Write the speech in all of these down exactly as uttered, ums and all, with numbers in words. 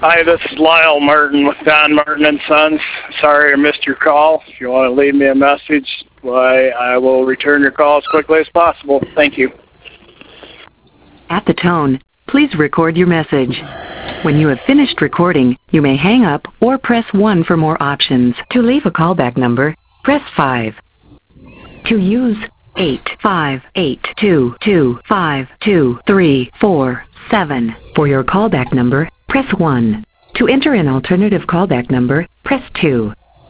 Hi, this is Lyle Martin with Don Martin and Sons. Sorry I missed your call. If you want to leave me a message, why, I will return your call as quickly as possible. Thank you. At the tone, please record your message. When you have finished recording, you may hang up or press one for more options. To leave a callback number, press five. To use eight five eight two two five two three four seven for your callback number, press one. To enter an alternative callback number, press two.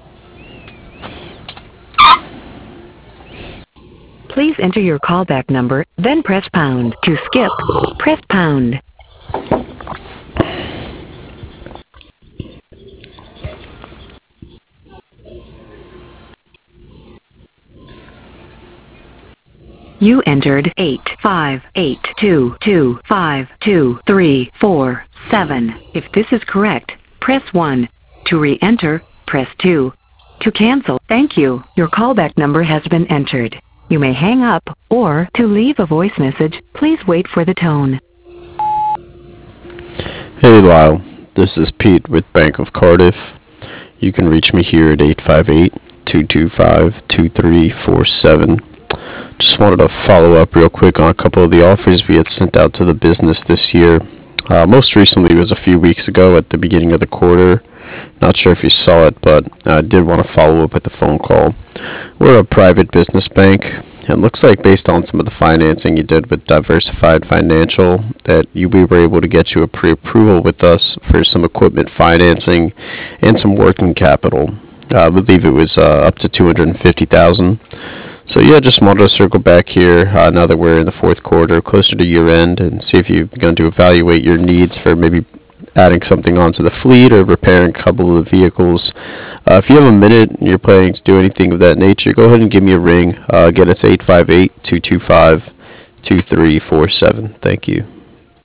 Please enter your callback number, then press pound. To skip, press pound. You entered eight five eight two two five two three four seven. If this is correct, press one. To re-enter, press two. To cancel, thank you. Your callback number has been entered. You may hang up, or to leave a voice message, please wait for the tone. Hey Lyle, this is Pete with Bank of Cardiff. You can reach me here at eight five eight two two five two three four seven. Just wanted to follow up real quick on a couple of the offers we had sent out to the business this year. Uh, most recently was a few weeks ago at the beginning of the quarter. Not sure if you saw it, but I did want to follow up with a phone call. We're a private business bank. It looks like based on some of the financing you did with Diversified Financial that you, we were able to get you a pre-approval with us for some equipment financing and some working capital. Uh, I believe it was uh, up to two hundred fifty thousand dollars. So yeah, just wanted to circle back here uh, now that we're in the fourth quarter, closer to year end, and see if you're going to evaluate your needs for maybe adding something onto the fleet or repairing a couple of the vehicles. Uh, if you have a minute and you're planning to do anything of that nature, go ahead and give me a ring. Uh, again, it's eight five eight two two five two three four seven. Thank you.